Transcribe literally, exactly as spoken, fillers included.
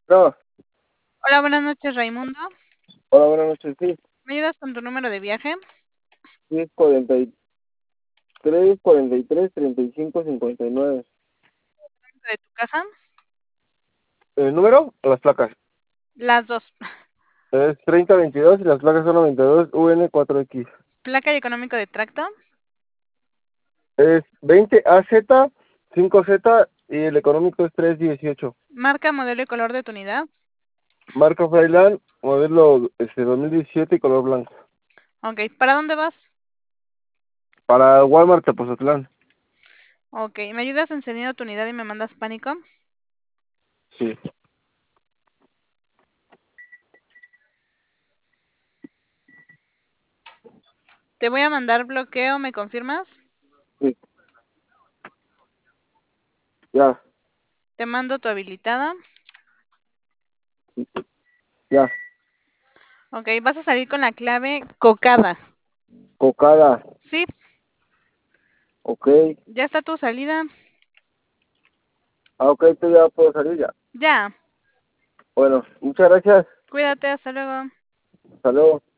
No, Hola, buenas noches, Raimundo. hola, buenas noches. Sí, ¿Me ayudas con tu número de viaje? sí, cuarenta y tres, cuarenta y tres, treinta y cinco, cincuenta y nueve. ¿De tu casa? ¿El número o las placas? Las dos. Es treinta veintidós y las placas son noventa y dos U N cuatro X. Placa y económico de tracto. Es veinte A Z, cinco Z y el económico es tres dieciocho. Marca, modelo y color de tu unidad. Marca Freiland, modelo este, dos mil diecisiete y color blanco. Ok, ¿para dónde vas? Para Walmart Tepozotlán. Ok, ¿me ayudas encendiendo tu unidad y me mandas pánico? Sí, Te voy a mandar bloqueo, ¿me confirmas? sí, ya, Te mando tu habilitada. ya. Ok, vas a salir con la clave cocada. Cocada, Sí, ok. ya está tu salida. Ah, ok, tú ya puedo salir ya. Ya, Bueno, muchas gracias. cuídate, hasta luego. Hasta luego.